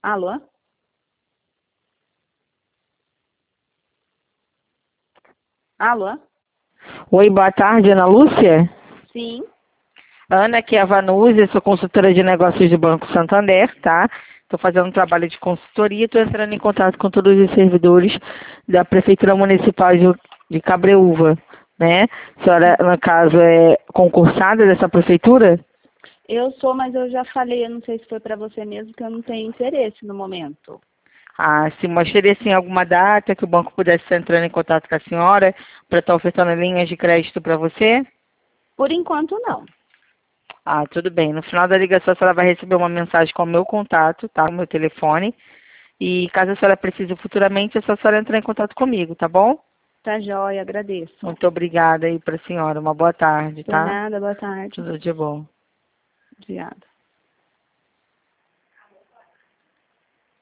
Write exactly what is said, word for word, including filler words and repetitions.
Alô? Alô? Oi, boa tarde, Ana Lúcia. Sim. Ana, aqui é a Vanúzia, sou consultora de negócios do Banco Santander, tá? Estou fazendo um trabalho de consultoria e estou entrando em contato com todos os servidores da Prefeitura Municipal de, de Cabreúva, né? A senhora, no caso, é concursada dessa prefeitura? Eu sou, mas eu já falei, eu não sei se foi para você mesmo, que eu não tenho interesse no momento. Ah, sim, mas teria sim alguma data que o banco pudesse estar entrando em contato com a senhora para estar ofertando linhas de crédito para você? Por enquanto, não. Ah, tudo bem. No final da ligação, a senhora vai receber uma mensagem com o meu contato, tá? O meu telefone. E caso a senhora precise futuramente, é só a senhora entrar em contato comigo, tá bom? Tá jóia, agradeço. Muito obrigada aí para a senhora. Uma boa tarde, Por tá? nada, boa tarde. Tudo de bom. Obrigada.